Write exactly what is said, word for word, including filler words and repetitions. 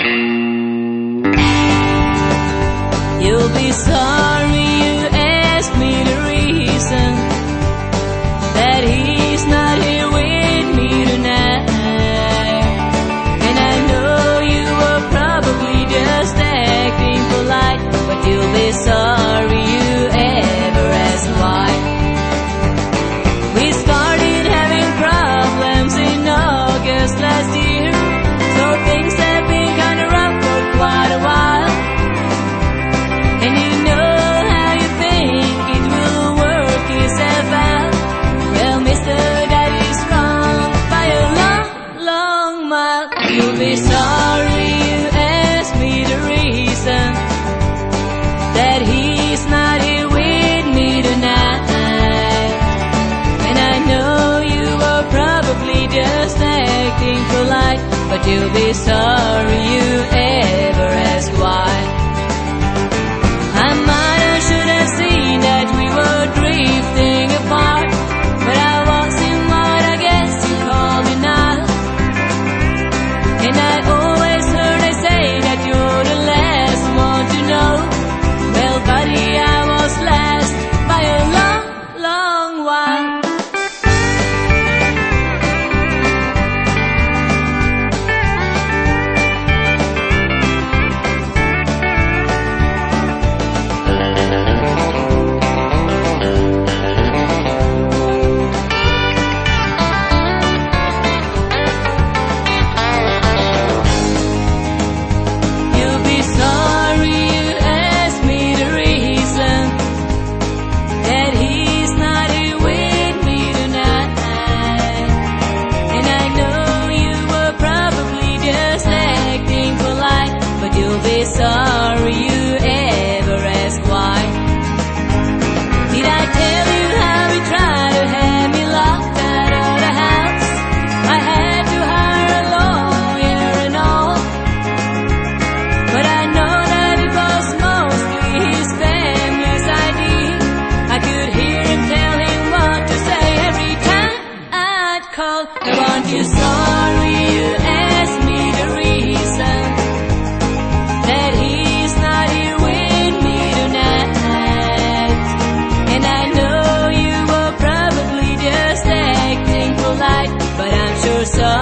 You'll be sorry you asked me the reason that he's not here with me tonight. And I know you were probably just acting polite, but you'll be sorry you ever asked why. We started having problems in August last year, so things have been kinda rough for quite a while. And you know how you think it will work itself out. Well, Mister Daddy's wrong by a long, long mile. You'll be sorry you asked me the reason that he's not here with me tonight. And I know you were probably just acting polite, but you'll be sorry you ever asked why. I might have should have seen that we were drifting apart, but I wasn't what I guess you call me now. And I always heard they say that you're the last one to know. Well, buddy, I was last by a long, long while. You'll be sorry you asked me the reason that he's not here with me tonight. And I know you were probably just acting polite, but you'll be sorry you ever asked why. Did I tell you how he tried to have me locked out of the house? I had to hire a lawyer and all, but I know that it was mostly his family's idea. I could hear him tell him what to say every time I'd call. Now aren't you sorry you asked me the reason that he's not here with me tonight? And I know you were probably just acting polite, but I'm sure sorry